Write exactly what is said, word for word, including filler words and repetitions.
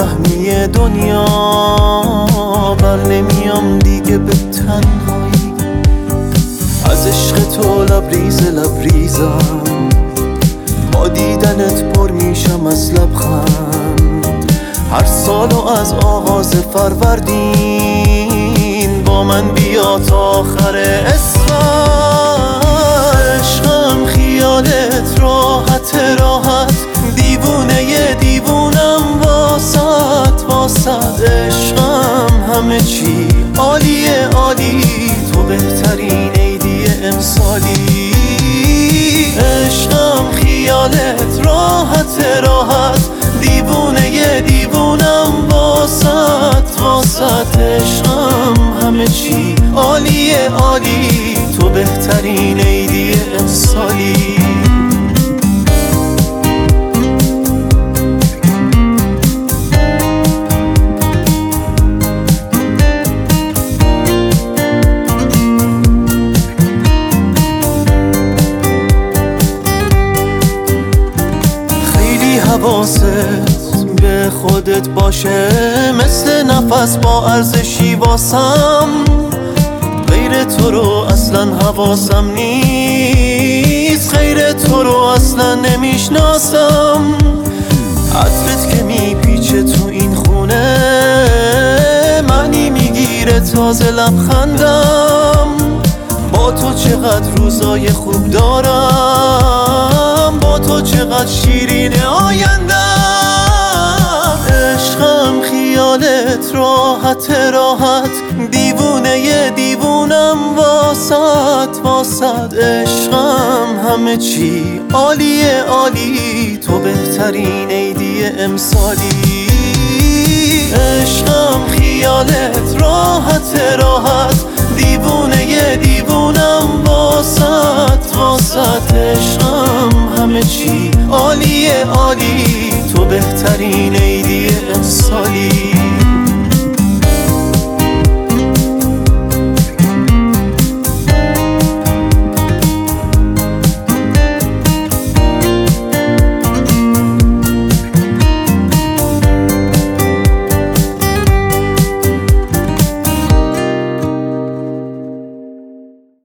بیرحمی دنیا بر نمیام دیگه به تنهایی. از عشق تو لبریز لبریزم، با دیدنت پر میشم از لبخند. هر سال و از آغاز فروردین با من بیا تا آخر اسفند. عشقم خیالت راحت راحت، دیوونه دیوونم واسط واسط. عشقم همه چی عالیه عالی، تو بهترین عیدی امسالی. عشقم خیالت راحت راحت، دیوونه دیوونم واسط واسط. عشقم همه چی عالیه عالی، تو بهترین عیدی امسالی. حواست به خودت باشه، مثل نفس با ارزشی واسم. غیر تو رو اصلا حواسم نیست، غیر تو رو اصلا نمیشناسم. عطرت که میپیچه تو این خونه، معنی میگیره تازه لبخندم. با تو چقدر روزای خوب دارم، با تو چقدر شیرین آیندم. عشقم خیالت راحت راحت، دیوونه دیوونم واسط واسط. عشقم همه چی عالیه عالی، تو بهترین عیدی امسالی. عشقم خیالت راحت راحت، دیوونه دیوونم واسط واسط. عشقم همه چی عالیه عالی، تو بهترین